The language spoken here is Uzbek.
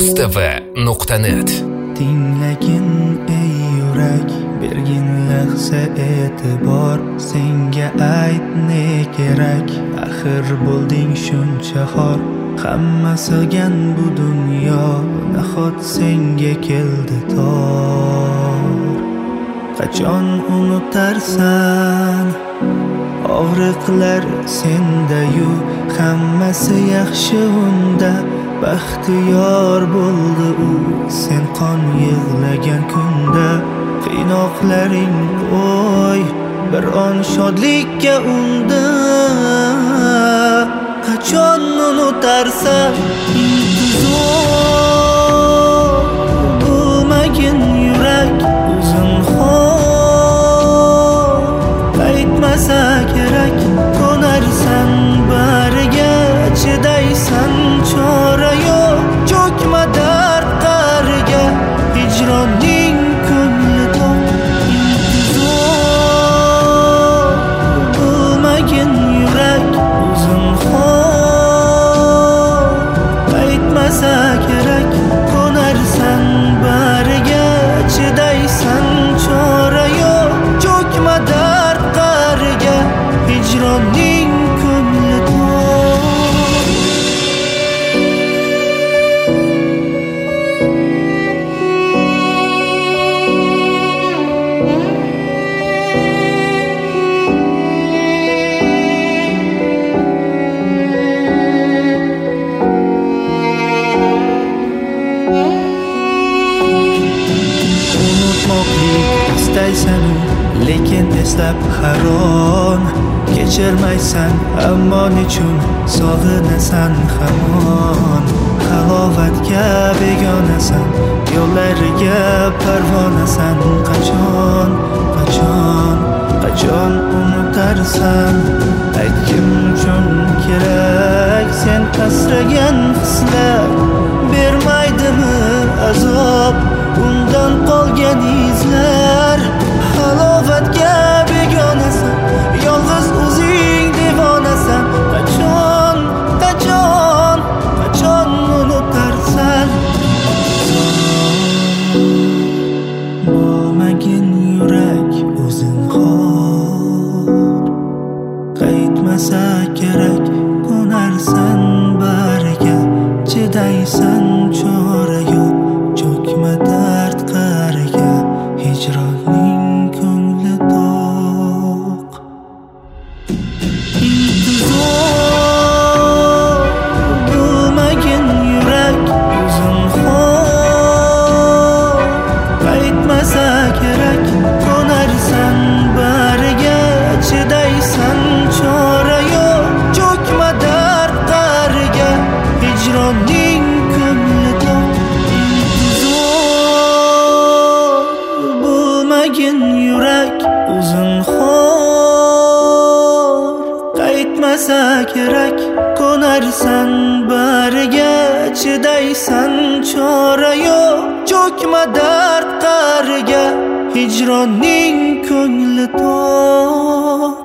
mustv.net. Tinglagin ey yurak, bergin lahza e'tibor, senga ayt ne kerak, axir bo'lding shuncha xor. Hamma so'gan bu dunyo, nahot senga keldi tor. Qachon unutarsan og'riqlar senda-yu, hammasi yaxshi unda. Baxtiyor bo'ldi u sen qon yig'lagan kunda. Qiynoqlaring qo'y, bir on shodlikka unda. Qachon unutarsan intizor bo'lmagin yurak uzun xor. Qaytmasa kerak ko'narsan bariga, chidaysan chora yo'q, cho'kma dard qariga. Hijronning ko'ngli to'q, intizor bo'lmagin yurak uzun xor. Qaytmasa kerak ko'narsan bariga, chidaysan chora yo'q, cho'kma dard qariga. Hijronning ko'ngli to'q. Istaysan lekin eslab haron, kechirmaysan ammo nechun sog'inasan hamon. Halovatga begonasan, yo'llariga parvonasan. Qachon unutarsan, ayt kim uchun kerak sen asragan hislar. Bermaydimi azob undan qolgan izlar. Halovatga begonasan, yolg'iz o'zing devonasan. Qachon unutarsan bo'lmagin yurak o'zin xor. Qaytmasa kerak ko'narsan bariga, chidaysan chora yo'q, cho'kma dard qariga. Hijronning ko'ngli to'q, intizor bo'lmagin yurak uzun xor. Qaytmasa kerak ko'narsan bariga, chidaysan chora yo'q, cho'kma dard qariga. Hijronning ko'ngli to'q, intizor bo'lmagin yurak uzun xor. Qaytmasa kerak ko'narsan bariga, chidaysan chora yo'q, cho'kma dard qariga. Hijronning ko'ngli to'q.